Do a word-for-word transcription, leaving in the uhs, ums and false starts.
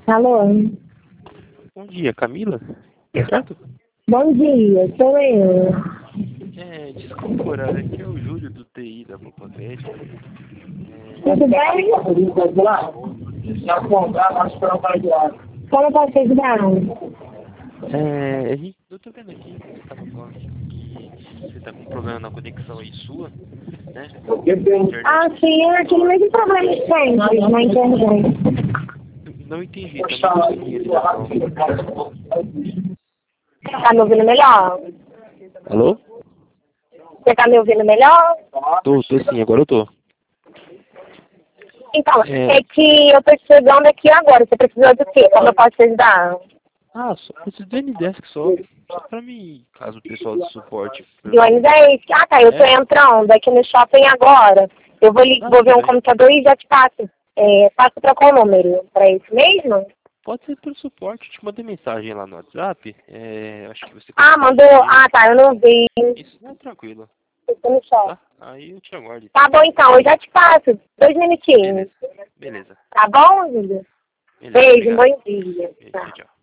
Alô? Bom dia, Camila? Certo? Bom dia, sou eu. É, desculpa, horário, aqui é o Júlio do T I da Popavete. Tudo bem? Como posso te ajudar? É, a gente, eu tô vendo aqui que você tava falando que você tá com um problema na conexão aí sua, né? Internet. Ah, sim, é aquele mesmo problema de sempre na internet. Não entendi, tá muito ruim a ligação. Tá me ouvindo melhor? Alô? Você tá me ouvindo melhor? Tô, tô sim, agora eu tô. Então, É, é que eu tô te chegando aqui agora. Você precisou do quê? Como eu posso te ajudar? ah, só preciso do N-Desk só. Só pra mim, caso o pessoal do suporte... Do Aniversário? Ah, tá. Eu tô É? entrando aqui no shopping agora. Eu vou, li- Ah, vou ver tudo um bem. computador e já te passo. É, passo pra qual número? Pra isso mesmo? Pode ser pelo suporte, te mandei mensagem lá no WhatsApp. É, acho que você Ah, comentou mandou. comigo. Ah, tá. Eu não vi. Isso, não, tranquilo, Eu tô no shopping. tá? Aí eu te aguardo Tá então. bom, então. Eu já te passo. Dois minutinhos. Beleza, beleza, Tá bom, Júlio? beleza, Beijo, obrigado. bom dia. Beijo, Tchau. tchau, tchau.